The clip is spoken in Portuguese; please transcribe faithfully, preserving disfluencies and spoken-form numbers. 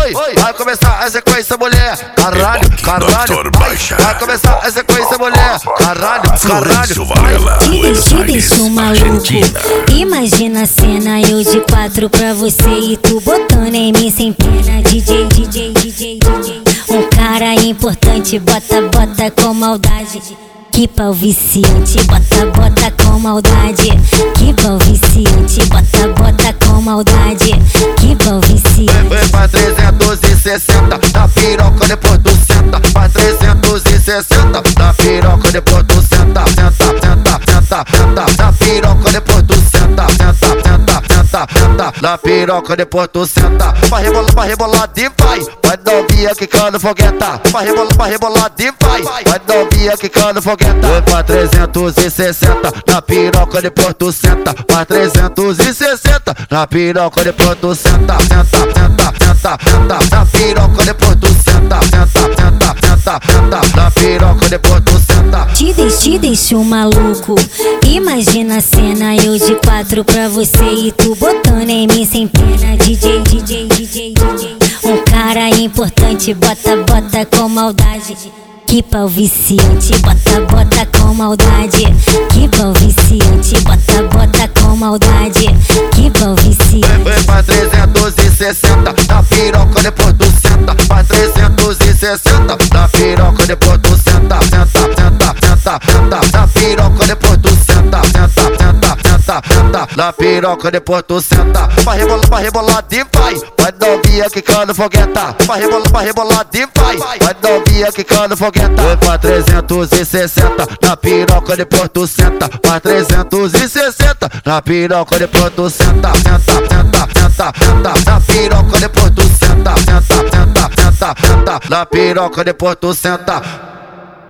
oi. Vai começar a sequência, mulher. Caralho, caralho. Vai começar a sequência, mulher. Caralho, caralho. Te deixo maluco. Imagina a cena, eu de quatro pra você e tu botando em mim sem pena. D J, D J, D J, D J. Um cara importante, bota, bota com maldade. Que pau viciante, bota, bota com maldade. Que pau viciante, bota, bota com maldade. Que pau viciante. Vem pra trezentos e sessenta, na piroca depois tu senta. Pra trezentos e sessenta, na piroca depois tu senta. Senta, senta, senta, senta. Na piroca depois tu senta. Senta, senta, senta, senta. Na piroca depois tu senta. Pra rebolar, pra rebolar e vai. Vai novinha quicando fogueta. Pra rebolar, pra rebolar e vai. Vai novinha quicando fogueta. Vem pra trezentos e sessenta, na piroca depois tu senta. Pra trezentos e sessenta, na piroca depois tu senta. Senta, senta, senta, senta. Na piroca depois tu senta. Senta, senta, senta, senta. Na piroca depois tu senta. Te deixo, te deixo maluco. Imagina a cena, eu de quatro pra você e tu botando em mim sem pena. D J, D J, D J, D J. Um cara importante, bota, bota com maldade. Que pau viciante, bota, bota com maldade. Que pau viciante, bota, bota com maldade. Que pau viciante. Vem pra trezentos e sessenta, na piroca depois tu senta. Pra trezentos e sessenta, na piroca depois tu senta. Senta, senta, senta, senta. Na piroca depois tu senta. Senta, senta, senta, senta. Na piroca depois tu senta. Pra rebolar, pra rebolar e vai. Vai novinha quicando fogueta. Pra rebolar, pra rebolar e vai. Vai novinha quicando fogueta. Vem pra trezentos e sessenta, na piroca depois tu senta. Pra trezentos e sessenta, na piroca depois tu senta. Senta, senta, senta, senta. Na piroca depois tu senta. Senta, senta, senta, senta. Na piroca depois tu senta.